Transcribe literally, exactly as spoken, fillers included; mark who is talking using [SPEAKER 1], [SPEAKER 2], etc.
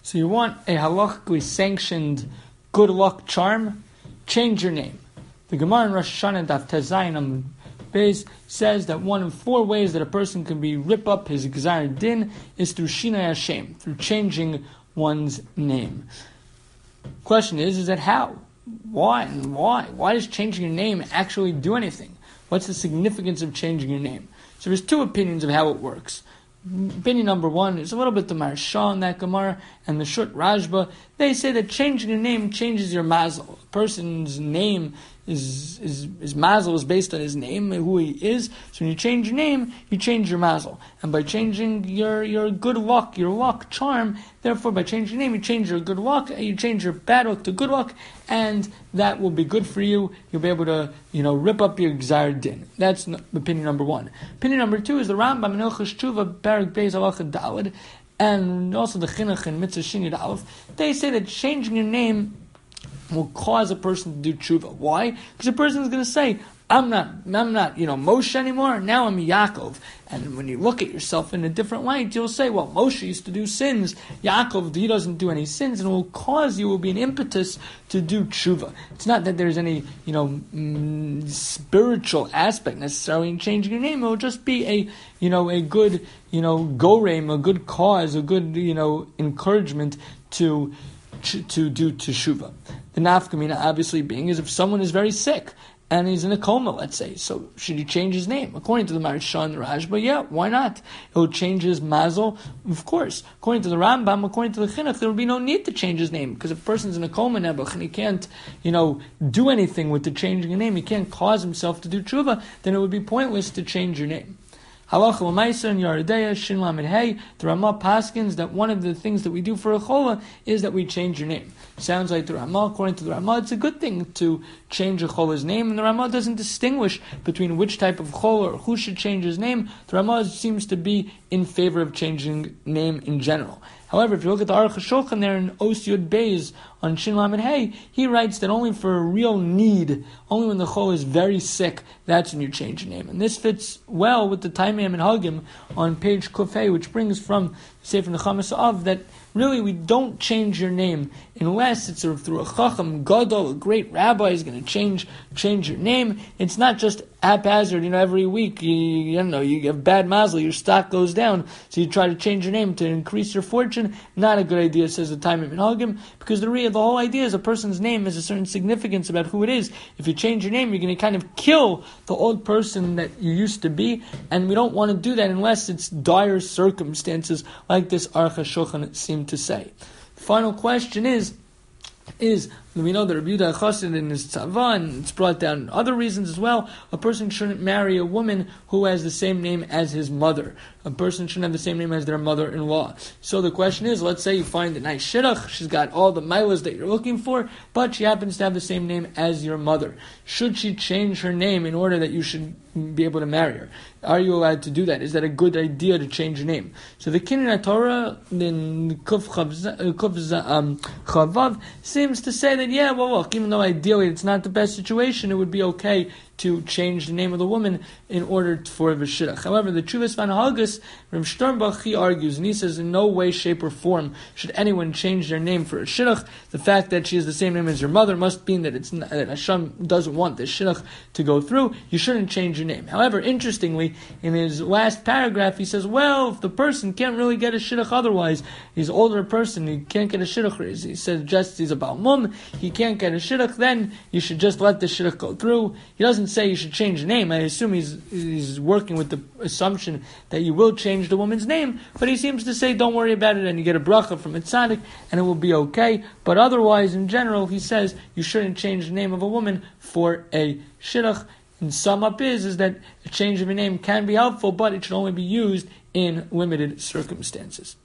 [SPEAKER 1] So you want a halachically sanctioned good luck charm? Change your name. The Gemara in Rosh Hashanah Daf Tezayin Amud Beis says that one of four ways that a person can be rip up his Gzar Din is through Shinai Hashem, through changing one's name. Question is, is that how? Why and why? Why does changing your name actually do anything? What's the significance of changing your name? So there's two opinions of how it works. Opinion number one is a little bit the Maharsha in that Gemara and the Shut Rajba. They say that changing your name changes your mazel. A person's name is is his mazel is based on his name and who he is. So when you change your name, you change your mazel. And by changing your, your good luck, your luck charm, therefore by changing your name, you change your good luck, you change your bad luck to good luck, and that will be good for you. You'll be able to, you know, rip up your Gzar Din. That's opinion number one. Opinion number two is the Rambam in Hilchos Tshuva, Perek Beis Halacha Daled, and also the Chinuch in Mitzvah Shin Yud Aleph. They say that changing your name will cause a person to do tshuva. Why? Because a person is going to say, I'm not, I'm not, you know, Moshe anymore. Now I'm Yaakov. And when you look at yourself in a different light, you'll say, well, Moshe used to do sins. Yaakov, he doesn't do any sins, and it will cause you, will be an impetus to do tshuva. It's not that there's any, you know, mm, spiritual aspect necessarily in changing your name. It will just be a, you know, a good, you know, goreim, a good cause, a good, you know, encouragement to to do teshuvah. The nafkamina obviously being is if someone is very sick and he's in a coma, let's say, so should he change his name? According to the Maharsha and the Rajba, yeah, why not? It will change his mazel, of course. According to the Rambam, according to the Chinuch, there will be no need to change his name, because if a person's in a coma nebuch and he can't, you know, do anything with the changing a name, he can't cause himself to do tshuva, then it would be pointless to change your name. Halacha l'maisa and Yaradeya Shin Lamed Hey. The Ramah paskins that one of the things that we do for a chola is that we change your name. Sounds like the Ramah. According to the Ramah, it's a good thing to change a chola's name, and the Ramah doesn't distinguish between which type of chola or who should change his name. The Ramah seems to be in favor of changing name in general. However, if you look at the Aruch HaShulchan there in Os Yud Beis on Shin Lamed Hey, he writes that only for a real need, only when the chol is very sick, that's when you change your name. And this fits well with the Taimei and Hagim on page Kuf Hey, which brings from Sefer Nechamas Av that really we don't change your name unless it's through a chacham gadol, a great rabbi is going to change change your name. It's not just haphazard, you know, every week you, you don't know, you have bad mazel, your stock goes down, so you try to change your name to increase your fortune. Not a good idea, says the Taimei and Hagim, because the real, the whole idea is a person's name has a certain significance about who it is. If you change your name, you're going to kind of kill the old person that you used to be, and we don't want to do that unless it's dire circumstances like this Aruch HaShulchan seemed to say. The final question is, is we know that Rabbi Yehuda Chassid in his tzava, and it's brought down other reasons as well, a person shouldn't marry a woman who has the same name as his mother. A person shouldn't have the same name as their mother-in-law. So the question is, let's say you find a nice shidduch, she's got all the milas that you're looking for, but she happens to have the same name as your mother. Should she change her name in order that you should be able to marry her? Are you allowed to do that? Is that a good idea to change your name? So the Kinyan Torah in Kuf Chavav seems to say that, yeah, well, look, even though ideally it's not the best situation, it would be okay to change the name of the woman in order for the shidduch. However, the Chuvas Van Hagas, Rav Sternbach, he argues, and he says in no way, shape, or form should anyone change their name for a shidduch. The fact that she has the same name as your mother must mean that it's not, that Hashem doesn't want this shidduch to go through. You shouldn't change your name. However, interestingly, in his last paragraph, he says, well, if the person can't really get a shidduch otherwise, he's an older person, he can't get a shidduch, he says just he's about mum, he can't get a shidduch, then you should just let the shidduch go through. He doesn't say you should change the name. I assume he's he's working with the assumption that you will change the woman's name, but he seems to say don't worry about it and you get a bracha from a tzaddik and it will be okay. But otherwise, in general, he says you shouldn't change the name of a woman for a shidduch. And sum up is, is that a change of a name can be helpful, but it should only be used in limited circumstances.